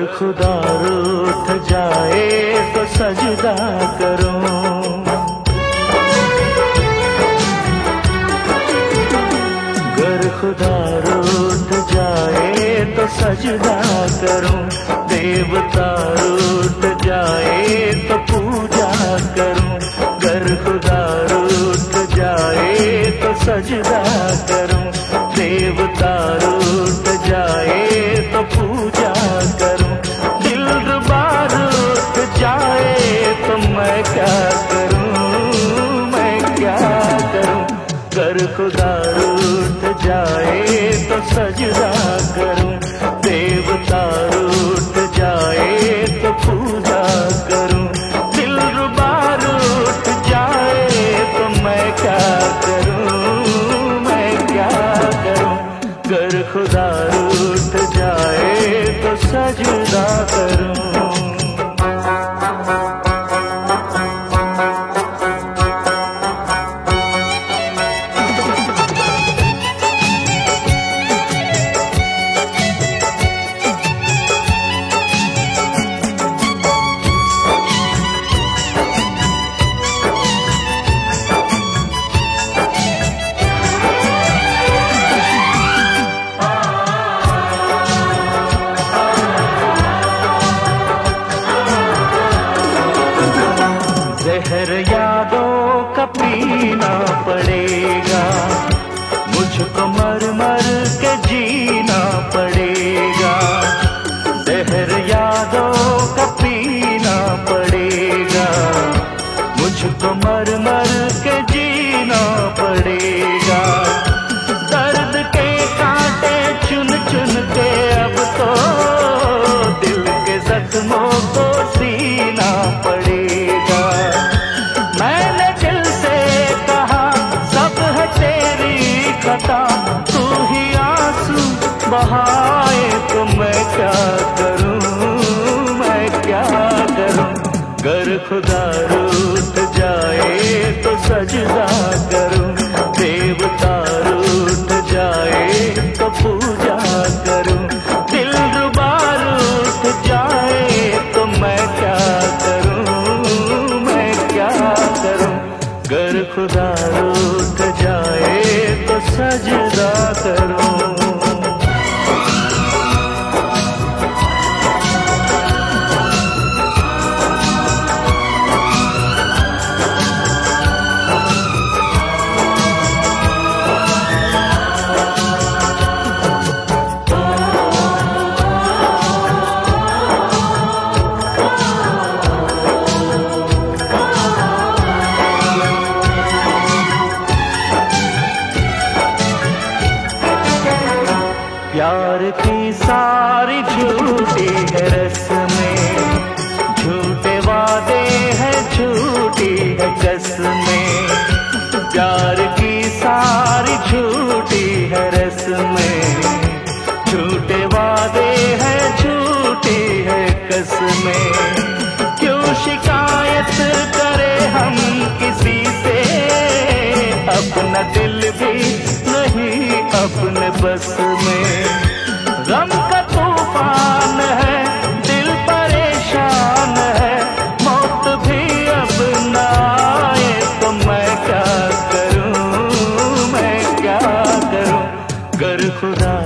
खुदा रूठ जाए तो सजदा करूं। गर खुदा रूठ जाए तो सजदा करूं, देवता रूठ जाए तो पूजा करूं। गर खुदा रूठ जाए तो सजदा करूं, देवता रूठ जाए तो पूजा करूं। दिलरुबा रूठ जाए तो मैं क्या करूं, मैं क्या करूं। गर खुदा रूठ जाए तो सजदा करूं, देवता रूठ जाए तो पूजा करूं। दिलरुबा रूठ जाए तो मैं क्या करूं, मैं क्या करूं। गर खुदा रूठ जाए तो सजदा करूं। जहर यादों का पीना पड़ेगा, मुझको मर मर के जीना पड़ेगा। जहर यादों का पीना पड़ेगा, मुझको मर मर के जीना पड़ेगा। दर्द के कांटे चुन चुन के अब तो दिल के जख्मों को सीना पड़ेगा। मैंने दिल से कहा सब है तेरी खता, तू ही आंसू बहाए तो मैं क्या करूं, मैं क्या करूं। गर खुदा रूठ जाए तो सजदा करूं, देवता रूठ जाए तो पूजा करूं। दिलरुबा रूठ जाए तो मैं क्या करूं, मैं क्या करूं। गर खुदा रूठ जाए तो सजदा करूं। प्यार की सारी झूठी है रस्में, झूठे वादे हैं झूठी है कसमें। प्यार की सारी झूठी है रस्में, झूठे वादे हैं झूठी है कसमें। क्यों शिकायत करे हम किसी से, अपना दिल भी नहीं अपने बस में। गम का तूफान है, दिल परेशान है, मौत भी अब न आए तो मैं क्या करूं, मैं क्या करूं। गर खुदा